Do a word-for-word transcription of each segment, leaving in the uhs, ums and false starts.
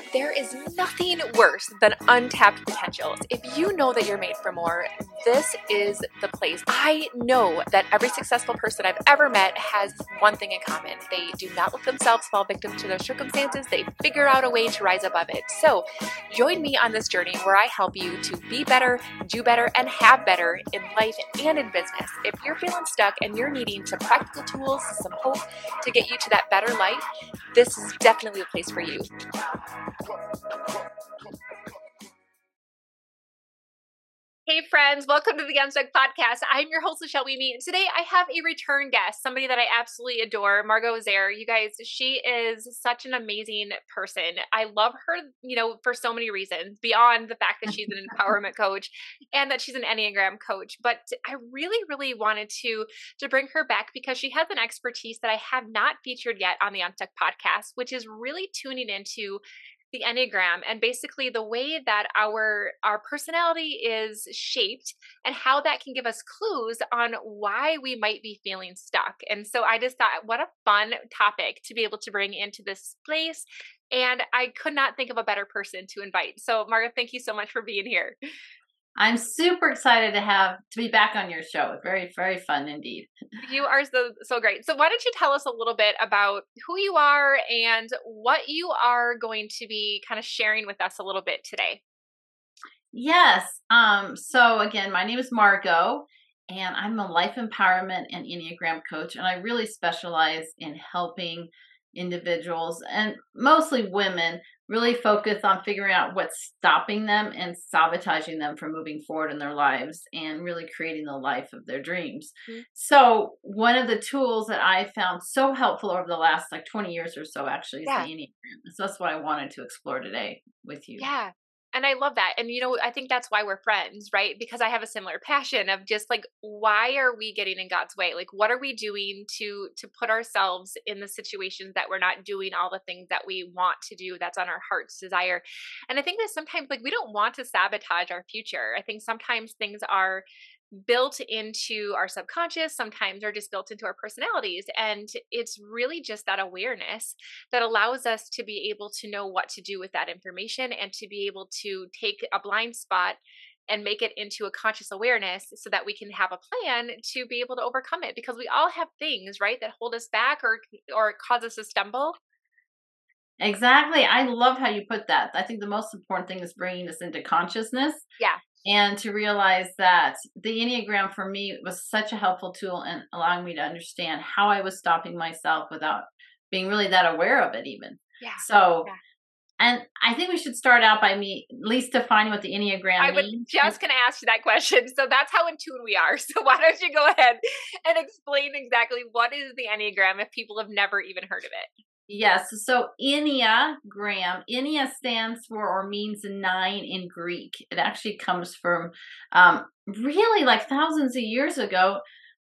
There is nothing worse than untapped potentials. If you know that you're made for more, this is the place. I know that every successful person I've ever met has one thing in common. They do not let themselves fall victim to their circumstances. They figure out a way to rise above it. So join me on this journey where I help you to be better, do better, and have better in life and in business. If you're feeling stuck and you're needing some practical tools, some hope to get you to that better life, this is definitely a place for you. Hey friends, welcome to the Unstuck Podcast. I'm your host, Michelle Weemy, and today I have a return guest, somebody that I absolutely adore, Margot Zaire. You guys, she is such an amazing person. I love her, you know, for so many reasons, beyond the fact that she's an empowerment coach and that she's an Enneagram coach. But I really, really wanted to, to bring her back because she has an expertise that I have not featured yet on the Unstuck Podcast, which is really tuning into the Enneagram and basically the way that our our personality is shaped and how that can give us clues on why we might be feeling stuck. And so I just thought, what a fun topic to be able to bring into this place. And I could not think of a better person to invite. So Margaret, thank you so much for being here. I'm super excited to have to be back on your show. Very, very fun indeed. You are so so great. So why don't you tell us a little bit about who you are and what you are going to be kind of sharing with us a little bit today? Yes. Um, so again, my name is Margot, and I'm a life empowerment and Enneagram coach, and I really specialize in helping individuals and mostly women really focus on figuring out what's stopping them and sabotaging them from moving forward in their lives and really creating the life of their dreams. Mm-hmm. So one of the tools that I found so helpful over the last like twenty years or so actually is yeah. the Enneagram. So that's what I wanted to explore today with you. Yeah. And I love that. And, you know, I think that's why we're friends, right? Because I have a similar passion of just like, why are we getting in God's way? Like, what are we doing to, to put ourselves in the situations that we're not doing all the things that we want to do that's on our heart's desire? And I think that sometimes like we don't want to sabotage our future. I think sometimes things are built into our subconscious, sometimes are just built into our personalities. And it's really just that awareness that allows us to be able to know what to do with that information and to be able to take a blind spot and make it into a conscious awareness so that we can have a plan to be able to overcome it, because we all have things, right, that hold us back or or cause us to stumble. Exactly. I love how you put that. I think the most important thing is bringing this into consciousness. Yeah. And to realize that the Enneagram for me was such a helpful tool in allowing me to understand how I was stopping myself without being really that aware of it even. Yeah. So, yeah. and I think we should start out by me at least defining what the Enneagram I means. was just going to ask you that question. So that's how in tune we are. So why don't you go ahead and explain exactly what is the Enneagram if people have never even heard of it? Yes. So Enneagram, Ennea stands for or means nine in Greek. It actually comes from um, really like thousands of years ago.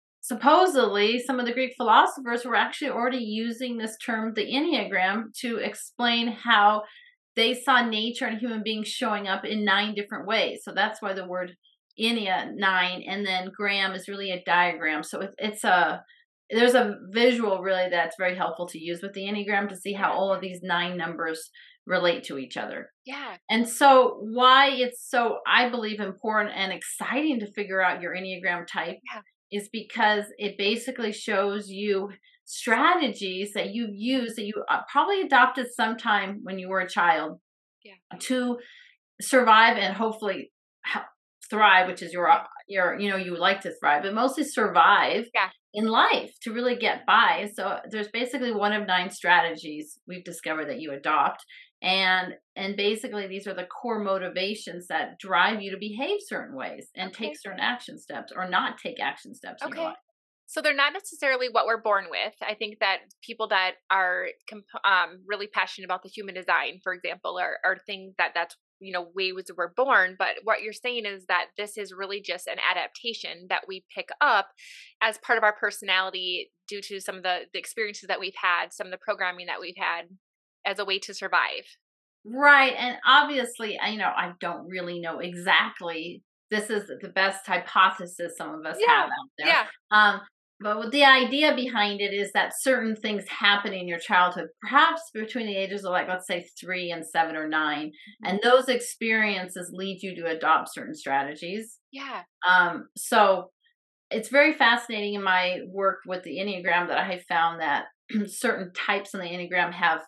Supposedly, some of the Greek philosophers were actually already using this term, the Enneagram, to explain how they saw nature and human beings showing up in nine different ways. So that's why the word Ennea, nine, and then gram is really a diagram. So it, it's a There's a visual really that's very helpful to use with the Enneagram to see how all of these nine numbers relate to each other. Yeah. And so why it's so, I believe, important and exciting to figure out your Enneagram type yeah. is because it basically shows you strategies that you've used that you probably adopted sometime when you were a child yeah. to survive and hopefully thrive, which is your, your, you know, you would like to thrive, but mostly survive. Yeah. in life to really get by. So there's basically one of nine strategies we've discovered that you adopt. And and basically these are the core motivations that drive you to behave certain ways and okay. take certain action steps or not take action steps okay. in your life. So they're not necessarily what we're born with. I think that people that are um, really passionate about the human design, for example, are, are things that that's, you know, ways we're born. But what you're saying is that this is really just an adaptation that we pick up as part of our personality due to some of the, the experiences that we've had, some of the programming that we've had as a way to survive. Right. And obviously, you know, I don't really know exactly. This is the best hypothesis some of us yeah. have out there. Yeah. Um, But what the idea behind it is that certain things happen in your childhood, perhaps between the ages of, like, let's say three and seven or nine, Mhm. and those experiences lead you to adopt certain strategies. Yeah. Um, so it's very fascinating in my work with the Enneagram that I have found that certain types in the Enneagram have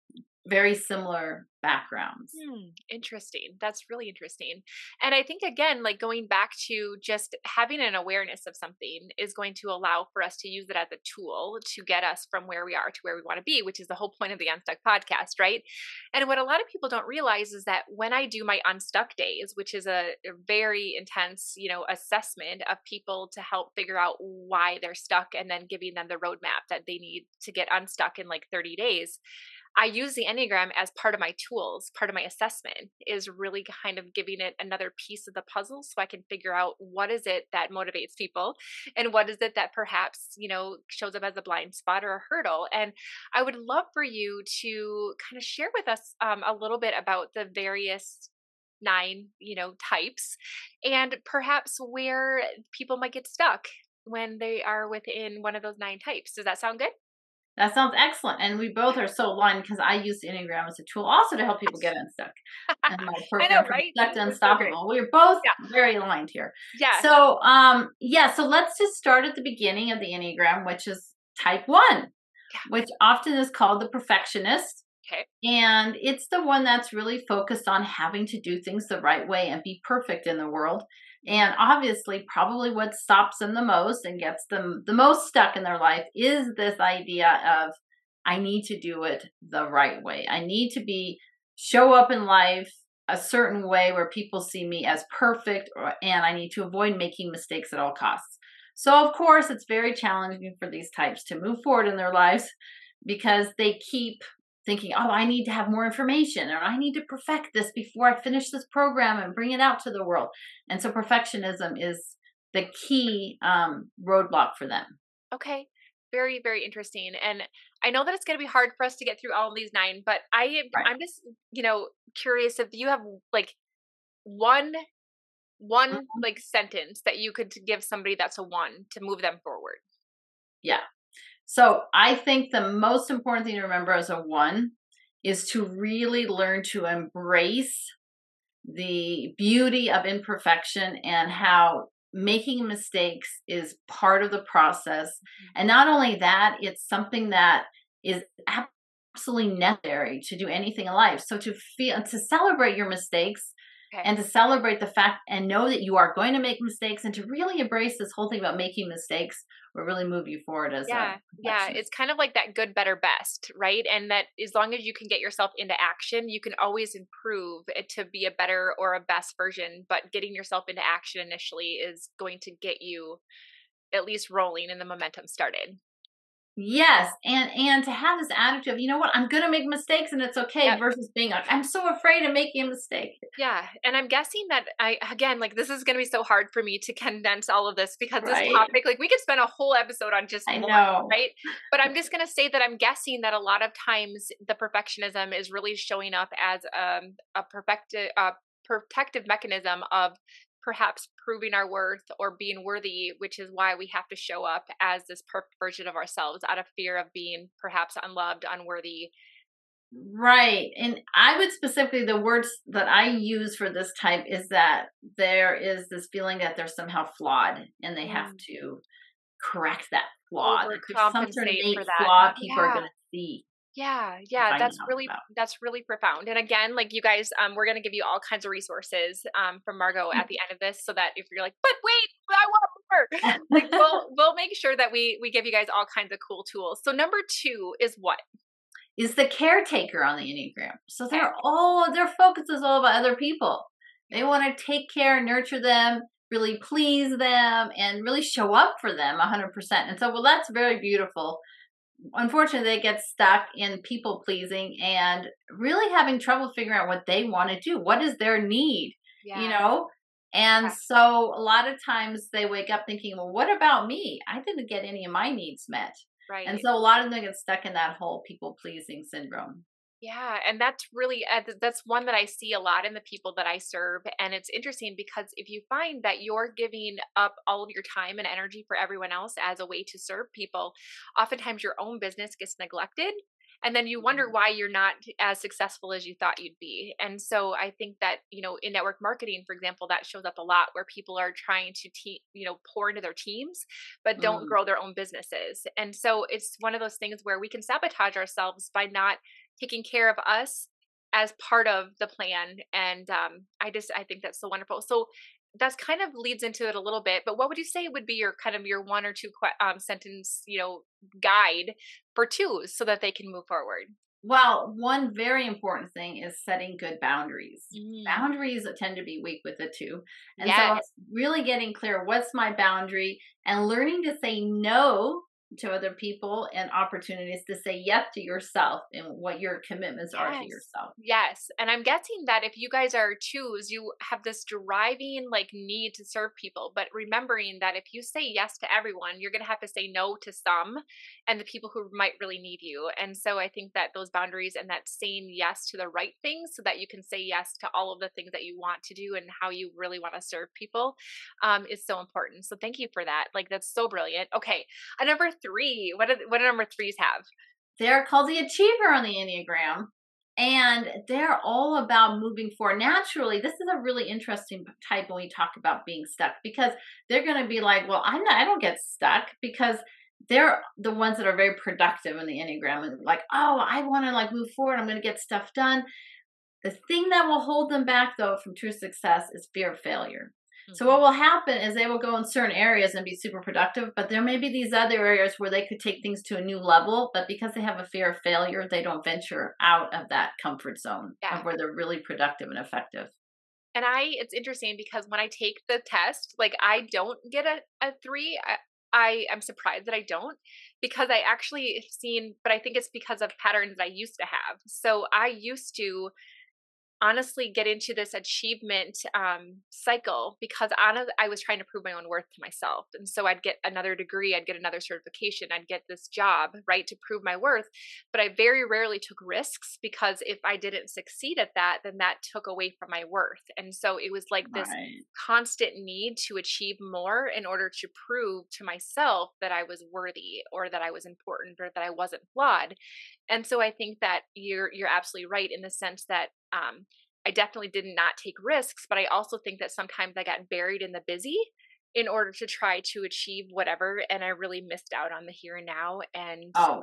very similar backgrounds. Hmm, interesting. That's really interesting. And I think, again, like going back to just having an awareness of something is going to allow for us to use it as a tool to get us from where we are to where we want to be, which is the whole point of the Unstuck podcast, right? And what a lot of people don't realize is that when I do my Unstuck days, which is a, a very intense, you know, assessment of people to help figure out why they're stuck and then giving them the roadmap that they need to get unstuck in like thirty days, I use the Enneagram as part of my tools, part of my assessment is really kind of giving it another piece of the puzzle so I can figure out what is it that motivates people and what is it that perhaps, you know, shows up as a blind spot or a hurdle. And I would love for you to kind of share with us um, a little bit about the various nine, you know, types and perhaps where people might get stuck when they are within one of those nine types. Does that sound good? That sounds excellent. And we both are so aligned because I use the Enneagram as a tool also to help people get unstuck in my I program know, from right? stuck to It's so great. unstoppable. We're both Yeah. very aligned here. Yeah. So um yeah, so let's just start at the beginning of the Enneagram, which is type one, Yeah. which often is called the perfectionist. Okay. And it's the one that's really focused on having to do things the right way and be perfect in the world. And obviously, probably what stops them the most and gets them the most stuck in their life is this idea of, I need to do it the right way. I need to be, show up in life a certain way where people see me as perfect, or, and I need to avoid making mistakes at all costs. So, of course, it's very challenging for these types to move forward in their lives because they keep thinking, oh, I need to have more information, or I need to perfect this before I finish this program and bring it out to the world. And so perfectionism is the key um, roadblock for them. Okay. Very, very interesting. And I know that it's going to be hard for us to get through all of these nine, but I am, Right. I'm just, you know, curious if you have like one, one Mhm. like sentence that you could give somebody that's a one to move them forward. Yeah. So I think the most important thing to remember as a one is to really learn to embrace the beauty of imperfection and how making mistakes is part of the process. Mhm. And not only that, it's something that is absolutely necessary to do anything in life. So to feel, to celebrate your mistakes Okay. and to celebrate the fact and know that you are going to make mistakes and to really embrace this whole thing about making mistakes will really move you forward as a Yeah, yeah, perfectionist. it's kind of like that good, better, best, right? And that as long as you can get yourself into action, you can always improve it to be a better or a best version. But getting yourself into action initially is going to get you at least rolling and the momentum started. Yes, and and to have this attitude of, you know what, I'm gonna make mistakes and it's okay, Yep. versus being like, I'm so afraid of making a mistake. Yeah. And I'm guessing that I, again, like this is going to be so hard for me to condense all of this because this Right? topic, like we could spend a whole episode on just I one, know. right? But I'm just going to say that I'm guessing that a lot of times the perfectionism is really showing up as um, a perfected, uh, protective mechanism of perhaps proving our worth or being worthy, which is why we have to show up as this perfect version of ourselves out of fear of being perhaps unloved, unworthy. Right. And I would specifically, the words that I use for this type is that there is this feeling that they're somehow flawed and they have Mm. to correct that flaw. That there's some sort of Overcompensate innate for that. flaw people are Yeah. going to see Yeah, and yeah, find that's out really about. that's really profound. And again, like you guys, um, we're gonna give you all kinds of resources um from Margot at the end of this, so that if you're like, but wait, I want more, like we'll we'll make sure that we we give you guys all kinds of cool tools. So number two is what? Is the caretaker on the Enneagram. So Okay. they're all, their focus is all about other people. They want to take care, nurture them, really please them, and really show up for them one hundred percent. And so, well, that's very beautiful. Unfortunately, they get stuck in people pleasing and really having trouble figuring out what they want to do. What is their need? You Yeah. know? And Yeah. so a lot of times they wake up thinking, well, what about me? I didn't get any of my needs met. And Right. so a lot of them get stuck in that whole people pleasing syndrome. Yeah, and that's really uh, th- that's one that I see a lot in the people that I serve, and it's interesting because if you find that you're giving up all of your time and energy for everyone else as a way to serve people, oftentimes your own business gets neglected, and then you wonder why you're not as successful as you thought you'd be. And so I think that, you know, in network marketing, for example, that shows up a lot where people are trying to te- you know, pour into their teams but don't Mm. grow their own businesses. And so it's one of those things where we can sabotage ourselves by not taking care of us as part of the plan. And um, I just I think that's so wonderful. So that's kind of leads into it a little bit. But what would you say would be your kind of your one or two que- um, sentence, you know, guide for twos so that they can move forward? Well, one very important thing is setting good boundaries. Mm, Boundaries tend to be weak with the two. And so yes. it's really getting clear what's my boundary and learning to say no to other people and opportunities to say yes to yourself and what your commitments are to Yes. yourself. Yes. And I'm guessing that if you guys are twos, you have this driving like need to serve people, but remembering that if you say yes to everyone, you're going to have to say no to some and the people who might really need you. And so I think that those boundaries and that saying yes to the right things so that you can say yes to all of the things that you want to do and how you really want to serve people um, is so important. So thank you for that. Like that's so brilliant. Okay. A number three. What do, what do number threes have? They're called the achiever on the Enneagram. And they're all about moving forward. Naturally, this is a really interesting type when we talk about being stuck because they're going to be like, well, I'm not, I don't get stuck because they're the ones that are very productive in the Enneagram and like, oh, I want to like move forward. I'm going to get stuff done. The thing that will hold them back, though, from true success is fear of failure. So what Mhm. will happen is they will go in certain areas and be super productive, but there may be these other areas where they could take things to a new level, but because they have a fear of failure, they don't venture out of that comfort zone Yeah. of where they're really productive and effective. And I it's interesting because when I take the test, like I don't get a, a three. I, I am surprised that I don't because I actually have seen, but I think it's because of patterns I used to have. So I used to honestly get into this achievement um, cycle because on I was trying to prove my own worth to myself. And so I'd get another degree, I'd get another certification, I'd get this job, right, to prove my worth. But I very rarely took risks because if I didn't succeed at that, then that took away from my worth. And so it was like this Right. constant need to achieve more in order to prove to myself that I was worthy or that I was important or that I wasn't flawed. And so I think that you're you're absolutely right in the sense that um, I definitely did not take risks, but I also think that sometimes I got buried in the busy in order to try to achieve whatever, and I really missed out on the here and now. And Oh,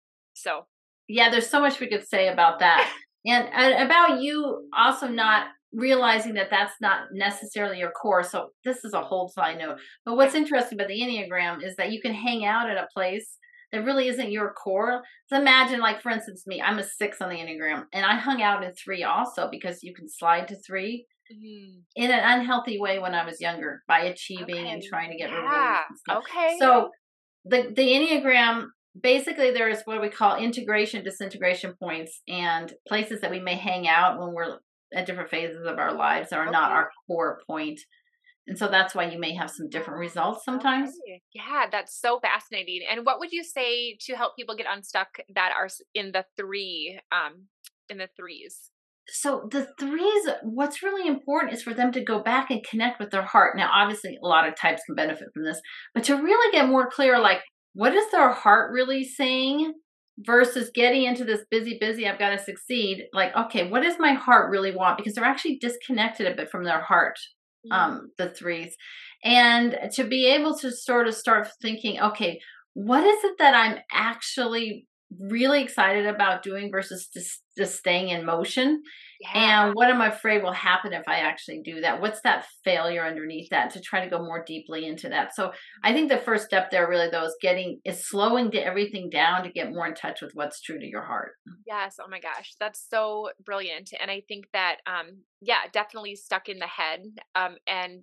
so, yeah, there's so much we could say about that. And, and about you also not realizing that that's not necessarily your core. So this is a whole side note. But what's yeah, interesting about the Enneagram is that you can hang out at a place that really isn't your core. So imagine, like, for instance, me, I'm a six on the Enneagram, and I hung out in three also because you can slide to three mhm, in an unhealthy way when I was younger by achieving and okay, trying to get rewarded yeah, and stuff. okay, So the the Enneagram, basically there's what we call integration disintegration points and places that we may hang out when we're at different phases of our lives that are not okay. our core point. And so that's why you may have some different results sometimes. Okay. Yeah, that's so fascinating. And what would you say to help people get unstuck that are s- in the three, um, in the threes? So the threes, what's really important is for them to go back and connect with their heart. Now, obviously, a lot of types can benefit from this, but to really get more clear, like, what is their heart really saying versus getting into this busy, busy, I've got to succeed. Like, okay, what does my heart really want? Because they're actually disconnected a bit from their heart, Mm, um, the threes. And to be able to sort of start thinking, okay, what is it that I'm actually really excited about doing versus just, just staying in motion? yeah. And what I'm afraid will happen if I actually do that? What's that failure underneath that to try to go more deeply into that? So I think the first step there really though is getting is slowing to everything down to get more in touch with what's true to your heart. Yes. Oh my gosh. That's so brilliant. And I think that, um, yeah, definitely stuck in the head, um, and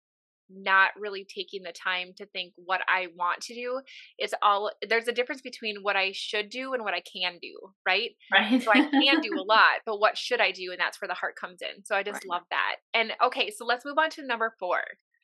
not really taking the time to think what I want to do. It's all, there's a difference between what I should do and what I can do, right? Right. So I can do a lot, but what should I do? And that's where the heart comes in. So I just Right. love that. And okay, so let's move on to number four.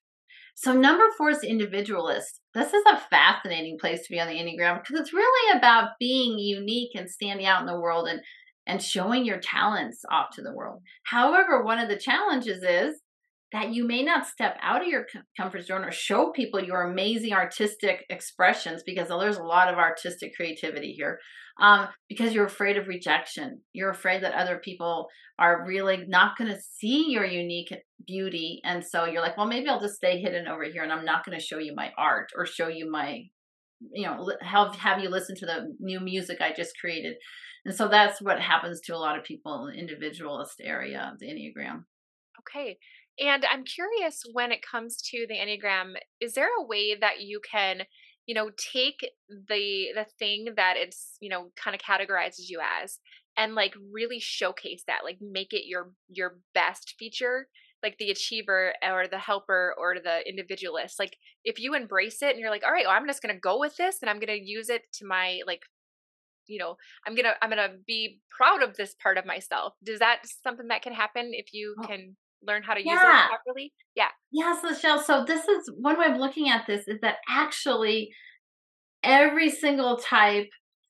So number four is individualist. This is a fascinating place to be on the Enneagram because it's really about being unique and standing out in the world and and showing your talents off to the world. However, one of the challenges is that you may not step out of your comfort zone or show people your amazing artistic expressions, because there's a lot of artistic creativity here, um, because you're afraid of rejection. You're afraid that other people are really not going to see your unique beauty. And so you're like, well, maybe I'll just stay hidden over here and I'm not going to show you my art or show you my, you know, have, have you listen to the new music I just created. And so that's what happens to a lot of people in the individualist area of the Enneagram. Okay. And I'm curious, when it comes to the Enneagram, is there a way that you can, you know, take the the thing that it's, you know, kind of categorizes you as, and like really showcase that, like make it your your best feature, like the achiever or the helper or the individualist. Like if you embrace it and you're like, all right, well, I'm just gonna go with this and I'm gonna use it to my like, you know, I'm gonna I'm gonna be proud of this part of myself. Does that something that can happen if you Oh, can learn how to use it yeah. properly? Yeah. Yes, Michelle. So this is one way of looking at this, is that actually every single type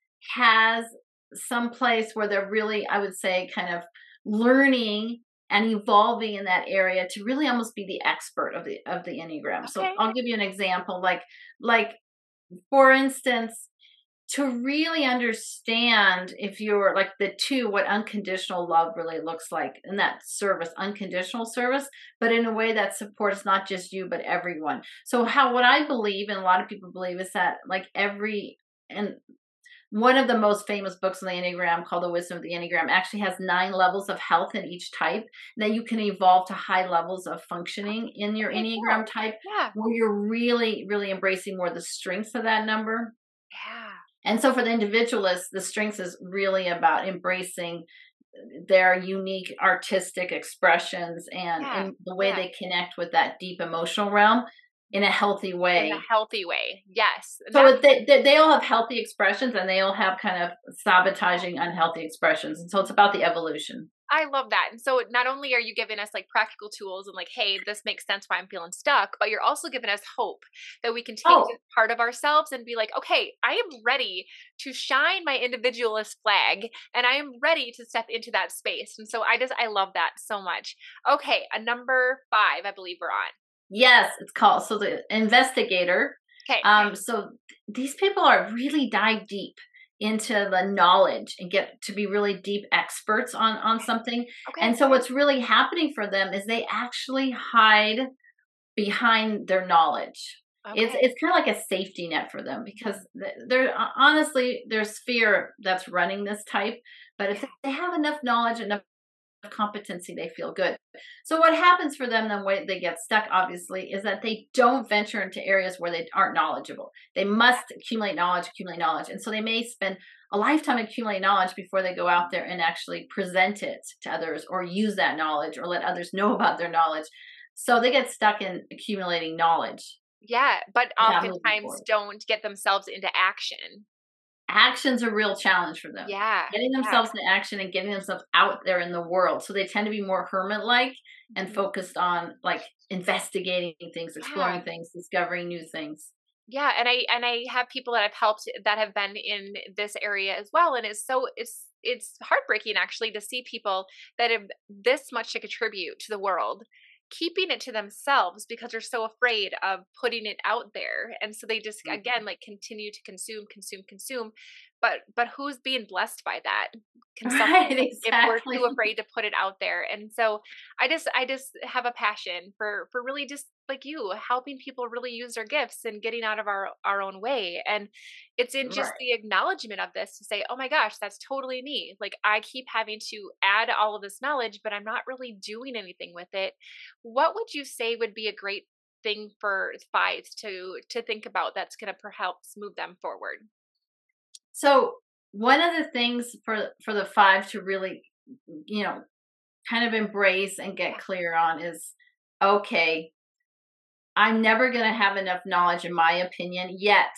has some place where they're really, I would say, kind of learning and evolving in that area to really almost be the expert of the of the Enneagram. So Okay. I'll give you an example. Like, like for instance, to really understand, if you're like the two, what unconditional love really looks like, and that service, unconditional service, but in a way that supports not just you but everyone. So how, what I believe, and a lot of people believe, is that like every, and one of the most famous books on the Enneagram, called The Wisdom of the Enneagram, actually has nine levels of health in each type, that you can evolve to high levels of functioning in your Okay, Enneagram cool. type, Yeah. where you're really, really embracing more the strengths of that number. Yeah. And so for the individualist, the strengths is really about embracing their unique artistic expressions and Yeah. in the way Yeah. they connect with that deep emotional realm in a healthy In a way. healthy way. Yes. That's So they, they, they all have healthy expressions, and they all have kind of sabotaging unhealthy expressions. And so it's about the evolution. I love that. And so not only are you giving us like practical tools and like, hey, this makes sense why I'm feeling stuck, but you're also giving us hope that we can take Oh, this part of ourselves and be like, okay, I am ready to shine my individualist flag and I am ready to step into that space. And so I just, I love that so much. Okay. A number five, I believe we're on. yes, it's called, so the investigator. Okay. Um, so th- these people are really dive deep into the knowledge and get to be really deep experts on on something. Okay. And so what's really happening for them is they actually hide behind their knowledge. It's Okay. it's kind of like a safety net for them, because th- they're honestly, there's fear that's running this type. But if Yeah. they have enough knowledge, enough competency, they feel good. So what happens for them, then way they get stuck, obviously, is that they don't venture into areas where they aren't knowledgeable. They must accumulate knowledge, accumulate knowledge. And so they may spend a lifetime accumulating knowledge before they go out there and actually present it to others, or use that knowledge, or let others know about their knowledge. So they get stuck in accumulating knowledge Yeah. But without moving oftentimes forward. don't get themselves into action. Action's a real challenge for them. Yeah. Getting Yeah. themselves into action and getting themselves out there in the world. So they tend to be more hermit-like and Mhm. focused on like investigating things, Yeah. exploring things, discovering new things. Yeah, and I and I have people that I've helped that have been in this area as well, and it's so it's it's heartbreaking actually to see people that have this much to contribute to the world keeping it to themselves because they're so afraid of putting it out there, and so they just Mhm. again like continue to consume consume consume, but but who's being blessed by that Right, consumption if we're too exactly. afraid to put it out there? And so I just I just have a passion for for really just like you helping people really use their gifts and getting out of our our own way. And it's in just Right. the acknowledgement of this to say, oh my gosh, that's totally me. Like I keep having to add all of this knowledge, but I'm not really doing anything with it. What would you say would be a great thing for fives to to think about that's going to perhaps move them forward? So one of the things for for the five to really, you know, kind of embrace and get clear on is, okay, I'm never going to have enough knowledge, in my opinion, yet.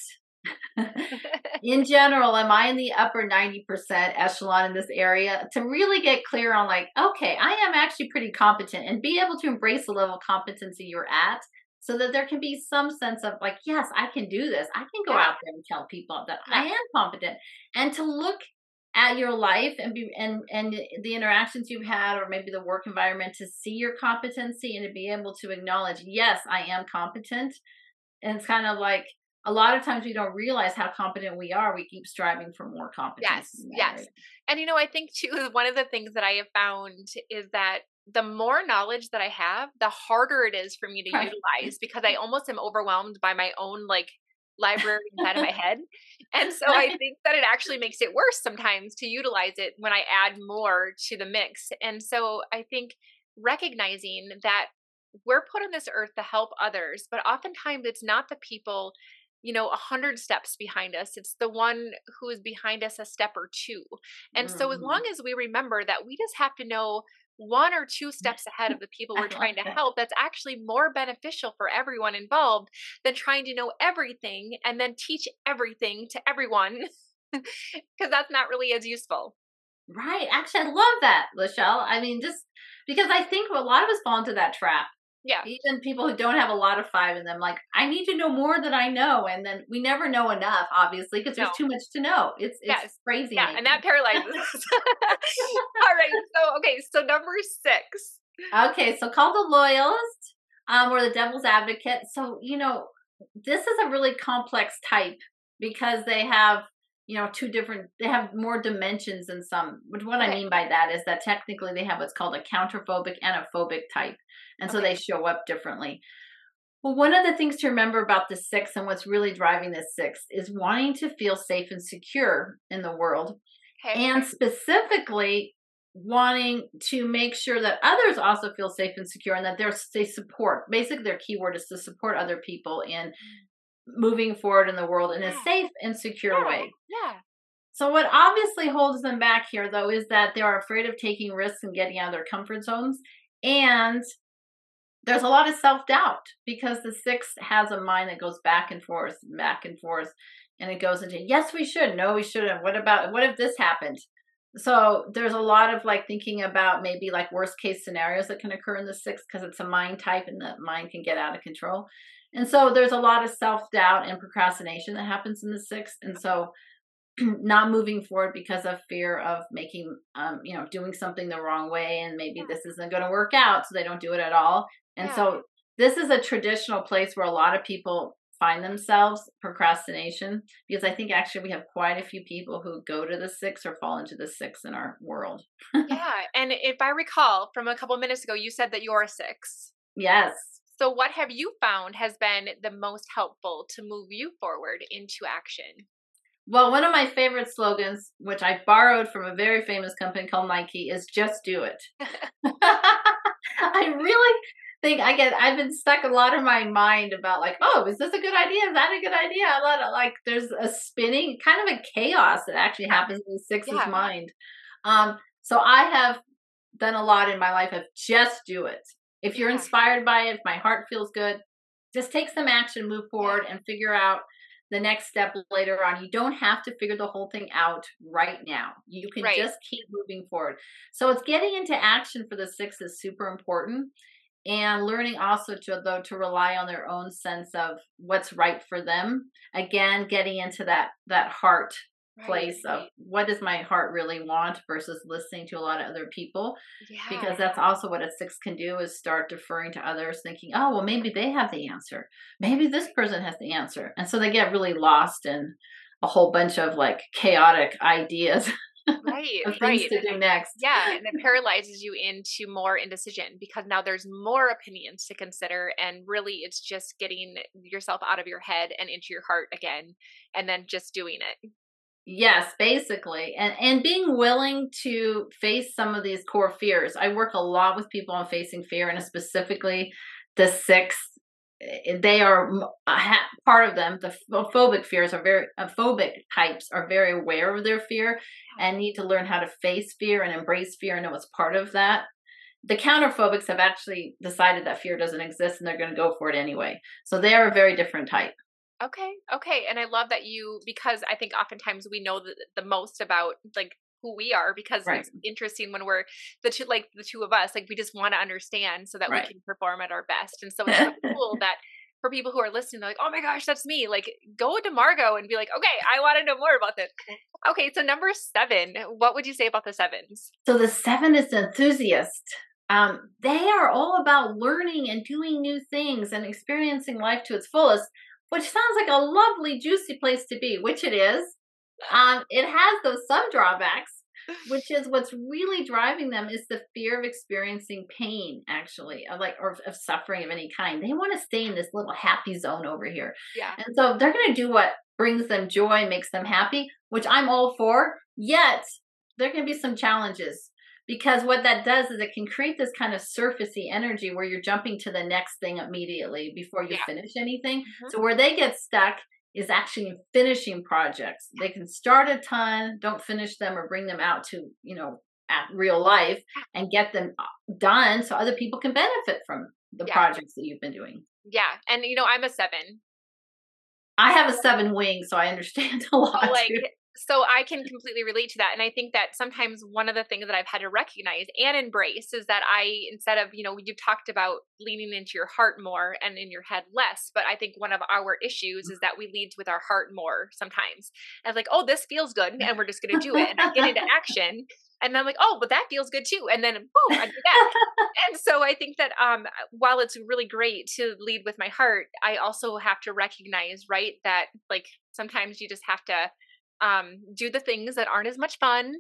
In general, am I in the upper ninety percent echelon in this area, to really get clear on like, okay, I am actually pretty competent, and be able to embrace the level of competency you're at, so that there can be some sense of like, yes, I can do this. I can go Yeah, out there and tell people that I yeah, am competent, and to look at your life and be and and the interactions you've had, or maybe the work environment, to see your competency and to be able to acknowledge, yes, I am competent. And it's kind of like a lot of times we don't realize how competent we are. We keep striving for more competence Yes, in that yes. area. And you know, I think too, one of the things that I have found is that the more knowledge that I have, the harder it is for me to Right. utilize because I almost am overwhelmed by my own like library inside of my head. And so I think that it actually makes it worse sometimes to utilize it when I add more to the mix. And so I think recognizing that we're put on this earth to help others, but oftentimes it's not the people, you know, a hundred steps behind us. It's the one who is behind us a step or two. And so as long Mhm. as we remember that we just have to know one or two steps ahead of the people I we're love trying to that. help, that's actually more beneficial for everyone involved than trying to know everything and then teach everything to everyone because that's not really as useful. Right. Actually, I love that, Lachelle. I mean, just because I think a lot of us fall into that trap. Yeah. Even people who don't have a lot of five in them, like, I need to know more than I know. And then we never know enough, obviously, because there's No. too much to know. It's it's Yes. crazy Yeah. And that making. paralyzes us. All right. So, okay. So, number six. Okay, so called the loyalist, um, or the devil's advocate. So, you know, this is a really complex type because they have, you know, two different, they have more dimensions than some. But what I Okay. mean by that is that technically they have what's called a counterphobic and a phobic type. And so Okay. they show up differently. Well, one of the things to remember about the six and what's really driving this six is wanting to feel safe and secure in the world, Okay. and specifically wanting to make sure that others also feel safe and secure, and that they're they support, basically their keyword is to support other people in moving forward in the world in a Yeah. safe and secure Yeah. way. Yeah. So what obviously holds them back here, though, is that they are afraid of taking risks and getting out of their comfort zones, and there's a lot of self-doubt because the six has a mind that goes back and forth, back and forth, and it goes into, yes, we should, no, we shouldn't, what about, what if this happened? So there's a lot of like thinking about maybe like worst case scenarios that can occur in the six, because it's a mind type and the mind can get out of control. And so there's a lot of self-doubt and procrastination that happens in the six. And so not moving forward because of fear of making, um, you know, doing something the wrong way, and maybe Yeah. this isn't going to work out, so they don't do it at all. And Yeah. so this is a traditional place where a lot of people find themselves, procrastination, because I think actually we have quite a few people who go to the six or fall into the six in our world. Yeah. And if I recall from a couple minutes ago, you said that you're a six. Yes. So, what have you found has been the most helpful to move you forward into action? Well, one of my favorite slogans, which I borrowed from a very famous company called Nike, is just do it. I really think I get, I've been stuck a lot in my mind about like, oh, is this a good idea? Is that a good idea? A lot of like, there's a spinning, kind of a chaos that actually Yeah. happens in the six's Yeah. mind. Um, so I have done a lot in my life of just do it. If you're Yeah. inspired by it, if my heart feels good, just take some action, move forward, Yeah. and figure out the next step later on. You don't have to figure the whole thing out right now. You can Right. just keep moving forward. So it's getting into action for the six is super important, and learning also to though to rely on their own sense of what's right for them. Again, getting into that that heart Right. place of Right. what does my heart really want versus listening to a lot of other people, Yeah. because that's also what a six can do is start deferring to others, thinking, oh, well, maybe they have the answer, maybe this person has the answer, and so they get really lost in a whole bunch of like chaotic ideas Right. of things Right. to do next. Yeah, and it paralyzes you into more indecision because now there's more opinions to consider, and really it's just getting yourself out of your head and into your heart again, and then just doing it. Yes, basically. And and being willing to face some of these core fears. I work a lot with people on facing fear, and specifically the six, eh, they are m- a ha- part of them. The ph- phobic fears are very uh, phobic types are very aware of their fear and need to learn how to face fear and embrace fear and know it's part of that. The counterphobics have actually decided that fear doesn't exist and they're going to go for it anyway. So they are a very different type. Okay, okay, and I love that you, because I think oftentimes we know the, the most about like who we are because Right. it's interesting when we're the two, like the two of us, like we just want to understand so that we Right. can perform at our best. And so it's so cool that for people who are listening, they're like, oh my gosh, that's me. Like, go to Margot and be like, okay, I want to know more about this. Okay, so number seven, what would you say about the sevens? So the seven is the enthusiast. Um, they are all about learning and doing new things and experiencing life to its fullest, which sounds like a lovely, juicy place to be, which it is. Um, it has those some drawbacks, which is what's really driving them is the fear of experiencing pain, actually, of like or of suffering of any kind. They want to stay in this little happy zone over here, Yeah. and so they're going to do what brings them joy, makes them happy, which I'm all for. Yet there can be some challenges. Because what that does is it can create this kind of surfacey energy where you're jumping to the next thing immediately before you Yeah. finish anything. Mm-hmm. So where they get stuck is actually finishing projects. They can start a ton, don't finish them or bring them out to, you know, at real life and get them done so other people can benefit from the Yeah. projects that you've been doing. Yeah. And, you know, I'm a seven. I have a seven wing, so I understand a lot. So, like, too. so I can completely relate to that. And I think that sometimes one of the things that I've had to recognize and embrace is that I, instead of, you know, you've talked about leaning into your heart more and in your head less, but I think one of our issues is that we lead with our heart more sometimes. As like, oh, this feels good and we're just going to do it. And I get into action and then I'm like, oh, but that feels good too. And then boom, I do that. And so I think that um, while it's really great to lead with my heart, I also have to recognize, right, that like sometimes you just have to um, do the things that aren't as much fun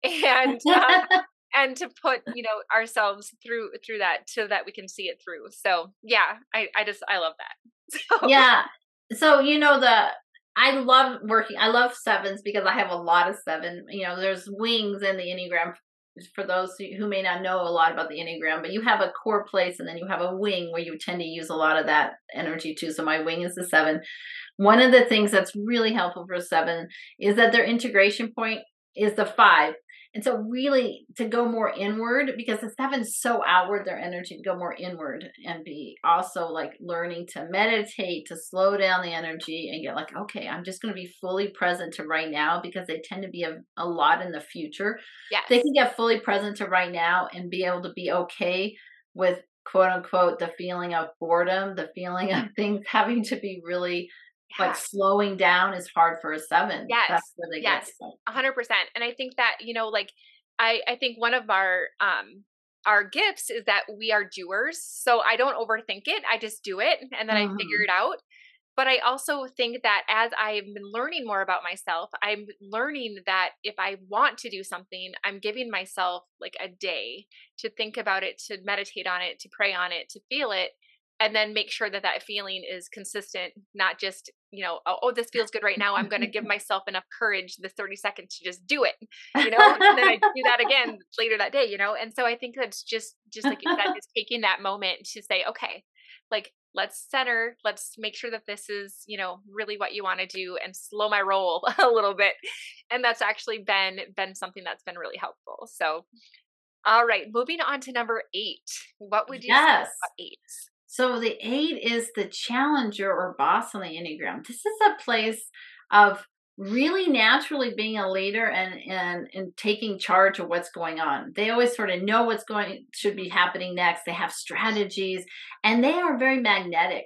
and um, and to put, you know, ourselves through through that so that we can see it through. So yeah, I, I just I love that. So. Yeah. So you know the I love working. I love sevens because I have a lot of seven. You know, there's wings in the Enneagram. For those who may not know a lot about the Enneagram, but you have a core place and then you have a wing where you tend to use a lot of that energy too. So my wing is the seven. One of the things that's really helpful for seven is that their integration point is the five. And so really to go more inward, because the seven's so outward, their energy to go more inward and be also like learning to meditate, to slow down the energy and get like, okay, I'm just going to be fully present to right now, because they tend to be a, a lot in the future. Yes. They can get fully present to right now and be able to be okay with quote unquote, the feeling of boredom, the feeling of things having to be really Yeah. like slowing down is hard for a seven. Yes. That's where they Yes. get stuck. A hundred percent. And I think that, you know, like I, I think one of our, um, our gifts is that we are doers. So I don't overthink it. I just do it and then Mhm. I figure it out. But I also think that as I've been learning more about myself, I'm learning that if I want to do something, I'm giving myself like a day to think about it, to meditate on it, to pray on it, to feel it, and then make sure that that feeling is consistent, not just, you know, oh, oh this feels good right now. I'm going to give myself enough courage, the thirty seconds to just do it, you know, and then I do that again later that day, you know? And so I think that's just, just like you said, is taking that moment to say, okay, like, let's center, let's make sure that this is, you know, really what you want to do and slow my roll a little bit. And that's actually been, been something that's been really helpful. So, all right, moving on to number eight. What would you Yes. say about eight? So the eight is the challenger or boss on the Enneagram. This is a place of really naturally being a leader and, and, and taking charge of what's going on. They always sort of know what's going should be happening next. They have strategies and they are very magnetic.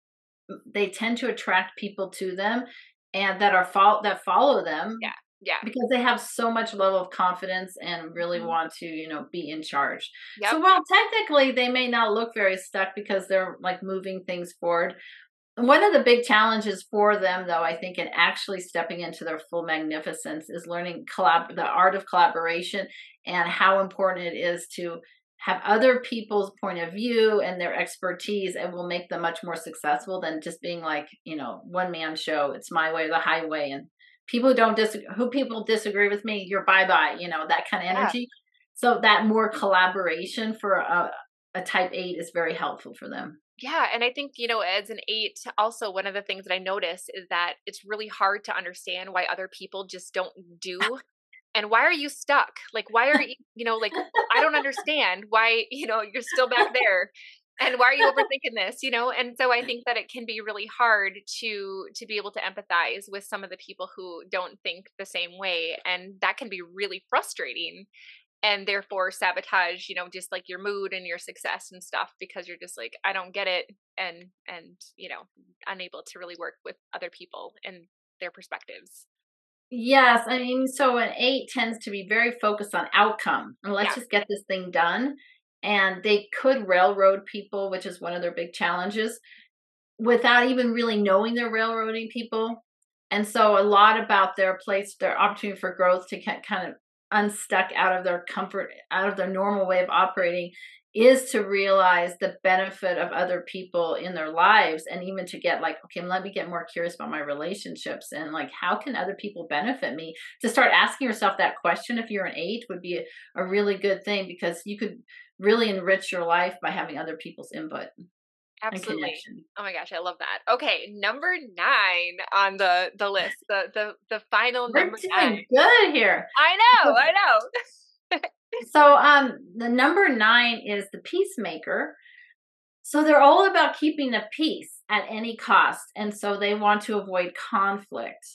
They tend to attract people to them and that are fo- that follow them. Yeah. Yeah. Because they have so much level of confidence and really Mhm. want to, you know, be in charge. Yep. So while technically they may not look very stuck because they're like moving things forward, one of the big challenges for them, though, I think, in actually stepping into their full magnificence is learning collab- the art of collaboration and how important it is to have other people's point of view and their expertise, and will make them much more successful than just being like, you know, one man show. It's my way or the highway. And people who don't disagree, who people disagree with me, you're bye-bye, you know, that kind of Yeah. energy. So that more collaboration for a, a type eight is very helpful for them. Yeah. And I think, you know, as an eight, also one of the things that I notice is that it's really hard to understand why other people just don't do. And why are you stuck? Like, why are you, you know, like, I don't understand why, you know, you're still back there. And why are you overthinking this, you know? And so I think that it can be really hard to to be able to empathize with some of the people who don't think the same way, and that can be really frustrating. and therefore sabotage, you know, just like your mood and your success and stuff, because you're just like, I don't get it. And, and, you know, unable to really work with other people and their perspectives. Yes, I mean, so an eight tends to be very focused on outcome, and let's Yeah. just get this thing done. And they could railroad people, which is one of their big challenges, without even really knowing they're railroading people. And so a lot about their place, their opportunity for growth to ki- kind of unstuck out of their comfort, out of their normal way of operating, is to realize the benefit of other people in their lives, and even to get like, okay, let me get more curious about my relationships, and like, how can other people benefit me? To start asking yourself that question, if you're an eight, would be a, a really good thing, because you could really enrich your life by having other people's input and Absolutely. connection. Oh my gosh, I love that. Okay, number nine on the the list, the the the final We're number nine. doing good here. I know, I know. So um the number nine is the peacemaker. So they're all about keeping the peace at any cost. And so they want to avoid conflict.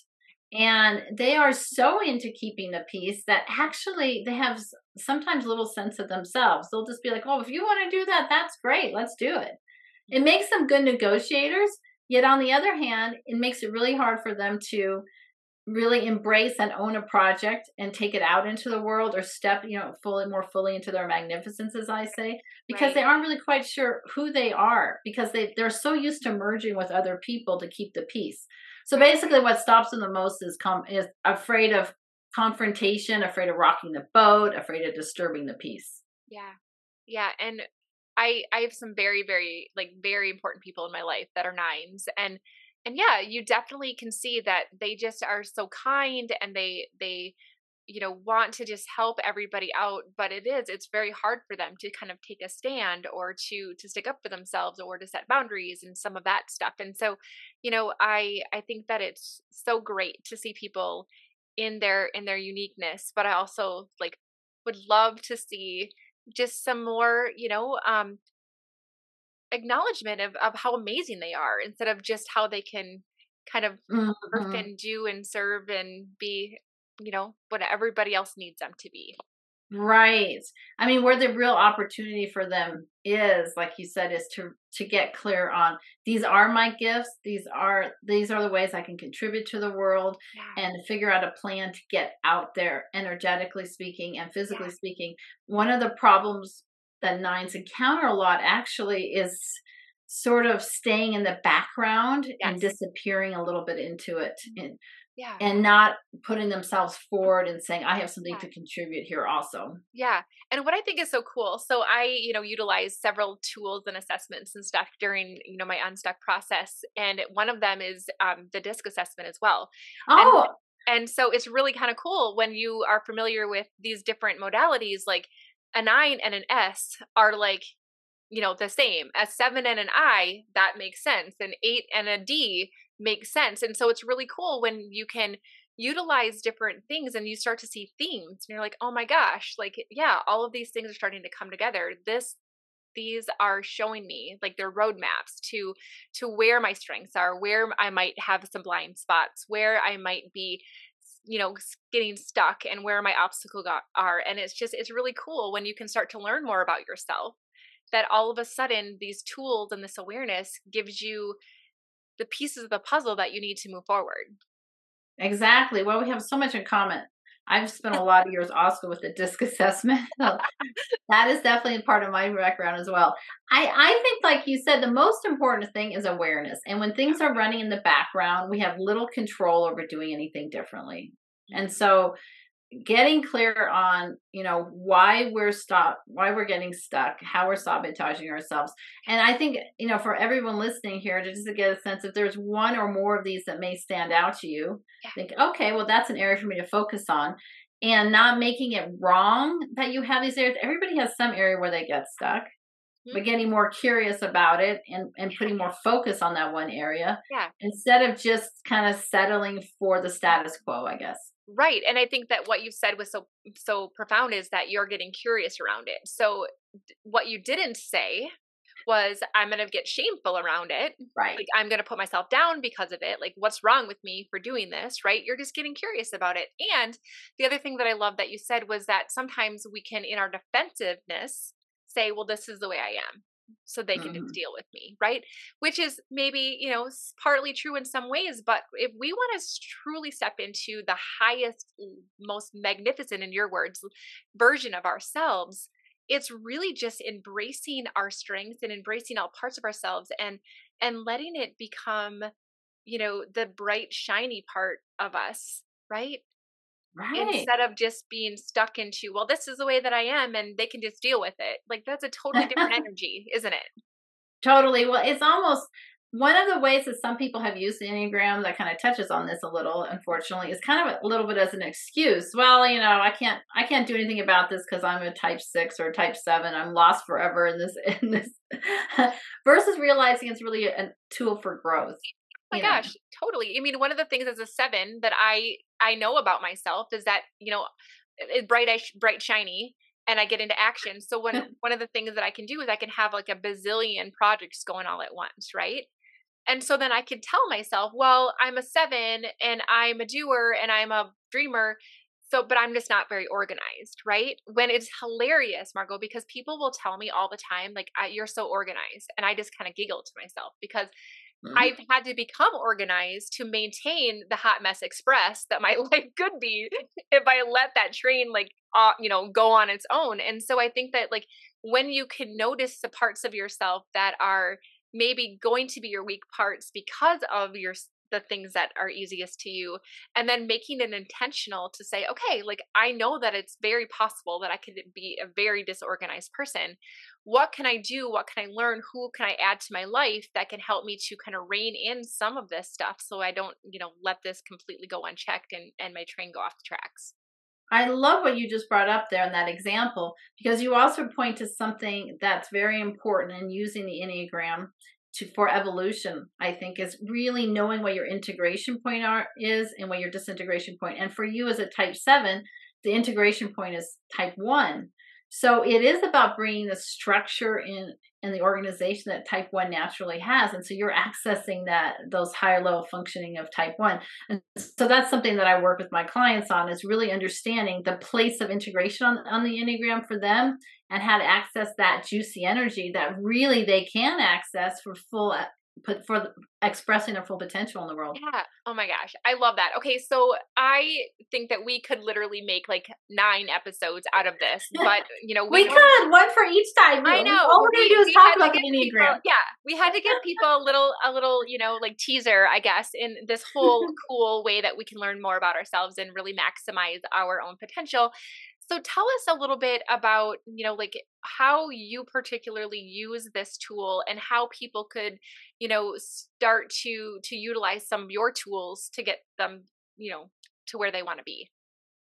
And they are so into keeping the peace that actually they have s- sometimes little sense of themselves. They'll just be like, oh, if you want to do that, that's great. Let's do it. It makes them good negotiators. Yet on the other hand, it makes it really hard for them to really embrace and own a project and take it out into the world, or step, you know, fully more fully into their magnificence, as I say, because Right. they aren't really quite sure who they are, because they they're so used to merging with other people to keep the peace. So Right. basically what stops them the most is com- is afraid of confrontation, afraid of rocking the boat, afraid of disturbing the peace. Yeah. Yeah, and I I have some very very like very important people in my life that are nines, and and yeah, you definitely can see that they just are so kind, and they they you know want to just help everybody out, but it is it's very hard for them to kind of take a stand, or to to stick up for themselves, or to set boundaries and some of that stuff. And so, you know, I I think that it's so great to see people in their in their uniqueness, but I also like would love to see just some more, you know, um, acknowledgement of, of how amazing they are, instead of just how they can kind of work Mhm. and do and serve and be, you know, what everybody else needs them to be. Right. I mean, where the real opportunity for them is, like you said, is to to get clear on, these are my gifts. These are these are the ways I can contribute to the world, Yeah. and figure out a plan to get out there, energetically speaking and Yeah. physically speaking. One of the problems that nines encounter a lot actually is sort of staying in the background and Yes. disappearing a little bit into it, Mhm. and Yeah. and not putting themselves forward and saying, I have something Yeah. to contribute here also. Yeah. And what I think is so cool. So I, you know, utilize several tools and assessments and stuff during, you know, my unstuck process. And one of them is um, the DISC assessment as well. And Oh, and so it's really kind of cool when you are familiar with these different modalities. Like a nine and an S are like, you know, the same. A seven and an I, that makes sense. An eight and a D makes sense. And so it's really cool when you can utilize different things and you start to see themes, and you're like, oh my gosh, like, yeah, all of these things are starting to come together. This these are showing me like their roadmaps to to where my strengths are, where I might have some blind spots, where I might be, you know, s- getting stuck, and where my obstacles got, are. And it's just it's really cool when you can start to learn more about yourself, that all of a sudden these tools and this awareness gives you the pieces of the puzzle that you need to move forward. exactly. Well, we have so much in common. I've spent a lot of years also with the DISC assessment. So that is definitely part of my background as well. I, I think, like you said, the most important thing is awareness. And when things are running in the background, we have little control over doing anything differently. And Mhm. so getting clear on, you know, why we're stop why we're getting stuck, how we're sabotaging ourselves. And I think, you know, for everyone listening here, to just to get a sense, if there's one or more of these that may stand out to you, Yeah. think, okay, well, that's an area for me to focus on, and not making it wrong that you have these areas. Everybody has some area where they get stuck, Mhm. but getting more curious about it, and and putting more focus on that one area, Yeah. instead of just kind of settling for the status quo, I guess. Right. And I think that what you said was so so profound, is that you're getting curious around it. So what you didn't say was I'm going to get shameful around it. Right. Like I'm going to put myself down because of it. Like what's wrong with me for doing this, right? You're just getting curious about it. And the other thing that I love that you said was that sometimes we can, in our defensiveness, say, well, this is the way I am. So they can Mm-hmm. just deal with me, right? Which is maybe, you know, partly true in some ways, but if we want to truly step into the highest, most magnificent, in your words, version of ourselves, it's really just embracing our strengths and embracing all parts of ourselves and and letting it become, you know, the bright, shiny part of us, right? Right. Instead of just being stuck into, well, this is the way that I am and they can just deal with it. Like that's a totally different energy, isn't it? Totally. Well, it's almost one of the ways that some people have used the Enneagram that kind of touches on this a little, unfortunately, is kind of a little bit as an excuse. Well, you know, I can't I can't do anything about this because I'm a type six or a type seven. I'm lost forever in this in this versus realizing it's really a tool for growth. Oh my gosh, know? Totally. I mean, one of the things as a seven that I I know about myself is that, you know, it's bright, bright, shiny, and I get into action. So when one of the things that I can do is I can have like a bazillion projects going all at once, right? And so then I can tell myself, well, I'm a seven and I'm a doer and I'm a dreamer. So, but I'm just not very organized, right? When it's hilarious, Margot, because people will tell me all the time, like, you're so organized. And I just kind of giggle to myself because mm-hmm. I've had to become organized to maintain the hot mess express that my life could be if I let that train, like, uh, you know, go on its own. And so I think that, like, when you can notice the parts of yourself that are maybe going to be your weak parts because of your the things that are easiest to you, and then making it intentional to say, okay, like I know that it's very possible that I could be a very disorganized person. What can I do? What can I learn? Who can I add to my life that can help me to kind of rein in some of this stuff so I don't, you know, let this completely go unchecked and, and my train go off the tracks. I love what you just brought up there in that example, because you also point to something that's very important in using the Enneagram to for evolution. I think is really knowing what your integration point are, is and what your disintegration point. And for you as a type seven, the integration point is type one. So it is about bringing the structure in in the organization that type one naturally has. And so you're accessing that, those higher level functioning of type one. And so that's something that I work with my clients on, is really understanding the place of integration on, on the Enneagram for them and how to access that juicy energy that really they can access for full put for expressing their full potential in the world. Yeah. Oh my gosh. I love that. Okay. So I think that we could literally make like nine episodes out of this, but you know, we, we could one for each time. I know. All we're going to do is talk about the Enneagram. People, yeah. We had to give people a little, a little, you know, like teaser, I guess, in this whole cool way that we can learn more about ourselves and really maximize our own potential. So tell us a little bit about, you know, like how you particularly use this tool and how people could, you know, start to to utilize some of your tools to get them, you know, to where they want to be.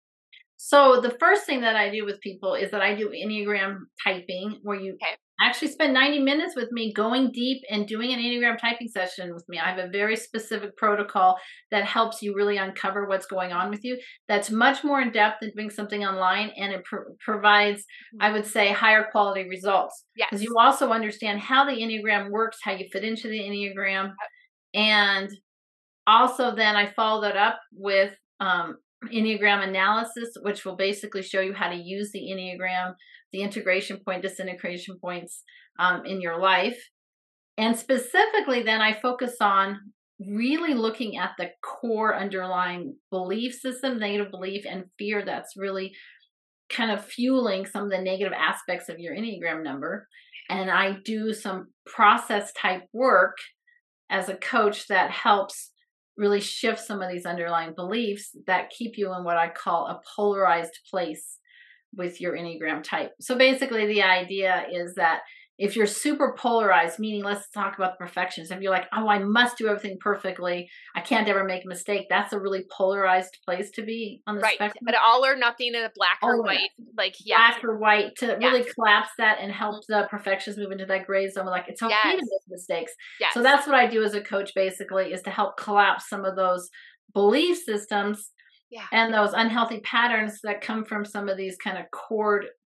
So the first thing that I do with people is that I do Enneagram typing, where you okay. actually spend ninety minutes with me going deep and doing an Enneagram typing session with me. I have a very specific protocol that helps you really uncover what's going on with you. That's much more in depth than doing something online, and it pr- provides, I would say, higher quality results. Yes. Because you also understand how the Enneagram works, how you fit into the Enneagram, and also then I follow that up with um, Enneagram analysis, which will basically show you how to use the Enneagram, the integration point, disintegration points um, in your life. And specifically, then I focus on really looking at the core underlying belief system, negative belief and fear that's really kind of fueling some of the negative aspects of your Enneagram number. And I do some process type work as a coach that helps really shift some of these underlying beliefs that keep you in what I call a polarized place with your Enneagram type. So basically the idea is that if you're super polarized, meaning let's talk about the perfections, if you're like, oh, I must do everything perfectly, I can't ever make a mistake, that's a really polarized place to be on the right. spectrum. But all or nothing in a black or all white, like yeah. Black or white, to yeah. really collapse that and help the perfections move into that gray zone. Like, it's okay yes. to make mistakes. Yes. So that's what I do as a coach, basically, is to help collapse some of those belief systems yeah. and those unhealthy patterns that come from some of these kind of core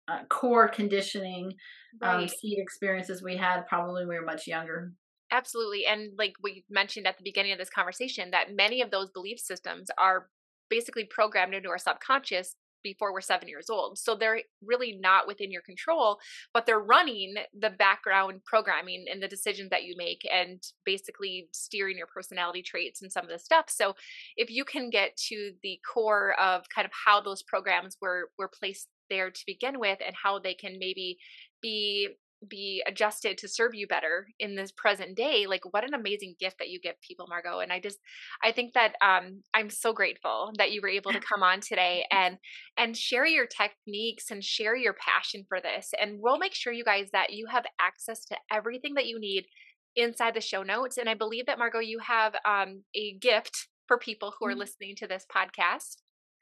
uh, core conditioning, Right. um, seed experiences we had probably when we were much younger. Absolutely. And like we mentioned at the beginning of this conversation, that many of those belief systems are basically programmed into our subconscious before we're seven years old. So they're really not within your control, but they're running the background programming and the decisions that you make and basically steering your personality traits and some of the stuff. So if you can get to the core of kind of how those programs were were placed there to begin with and how they can maybe be be adjusted to serve you better in this present day, like what an amazing gift that you give people, Margot. And I just I think that um I'm so grateful that you were able to come on today and and share your techniques and share your passion for this. And we'll make sure, you guys, that you have access to everything that you need inside the show notes. And I believe that, Margot, you have um a gift for people who are listening to this podcast.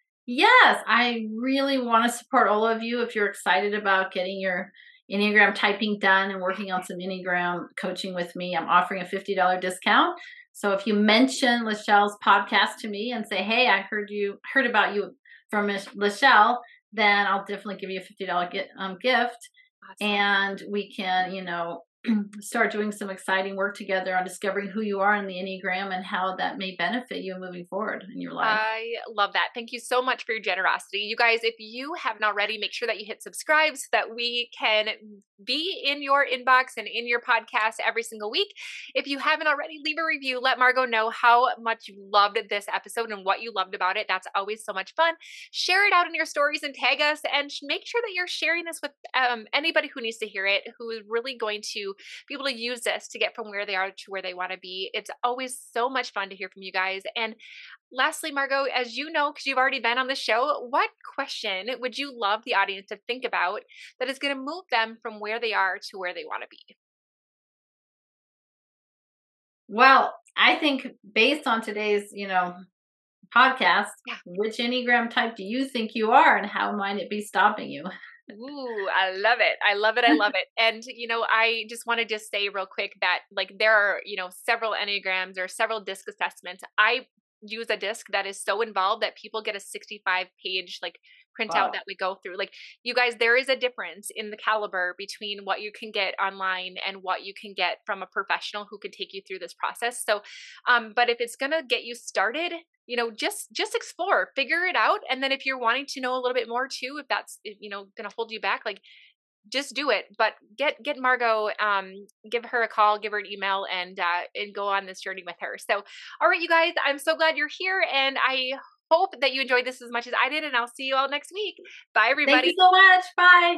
Yes, I really want to support all of you. If you're excited about getting your Enneagram typing done and working on some Enneagram coaching with me, I'm offering a fifty dollars discount. So if you mention Lachelle's podcast to me and say, hey, I heard you heard about you from Lachelle, then I'll definitely give you a fifty dollars um, gift. Awesome. And we can, you know, start doing some exciting work together on discovering who you are in the Enneagram and how that may benefit you moving forward in your life. I love that. Thank you so much for your generosity. You guys, if you haven't already, make sure that you hit subscribe so that we can be in your inbox and in your podcast every single week. If you haven't already, leave a review. Let Margot know how much you loved this episode and what you loved about it. That's always so much fun. Share it out in your stories and tag us, and make sure that you're sharing this with um, anybody who needs to hear it, who is really going to be able to use this to get from where they are to where they want to be. It's always so much fun to hear from you guys. And lastly, Margot, as you know, because you've already been on the show, what question would you love the audience to think about that is going to move them from where they are to where they want to be? Well, I think based on today's, you know, podcast, yeah. Which Enneagram type do you think you are, and how might it be stopping you? Ooh, I love it. I love it. I love it. And, you know, I just want to just say real quick that like there are, you know, several Enneagrams or several disc assessments. I use a disc that is so involved that people get a sixty-five page like printout wow. that we go through. Like, you guys, there is a difference in the caliber between what you can get online and what you can get from a professional who can take you through this process. So, um, but if it's going to get you started, you know, just, just explore, figure it out. And then if you're wanting to know a little bit more too, if that's, you know, going to hold you back, like just do it. But get, get Margot, um, give her a call, give her an email, and, uh, and go on this journey with her. So, all right, you guys, I'm so glad you're here, and I hope that you enjoyed this as much as I did, and I'll see you all next week. Bye, everybody. Thank you so much. Bye.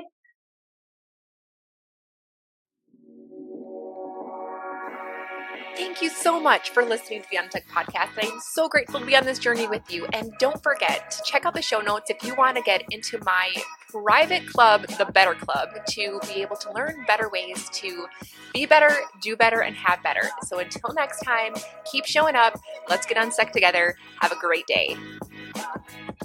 Thank you so much for listening to the Untucked Podcast. I'm so grateful to be on this journey with you. And don't forget to check out the show notes if you want to get into my private club, the Better Club, to be able to learn better ways to be better, do better, and have better. So until next time, keep showing up. Let's get unstuck together. Have a great day.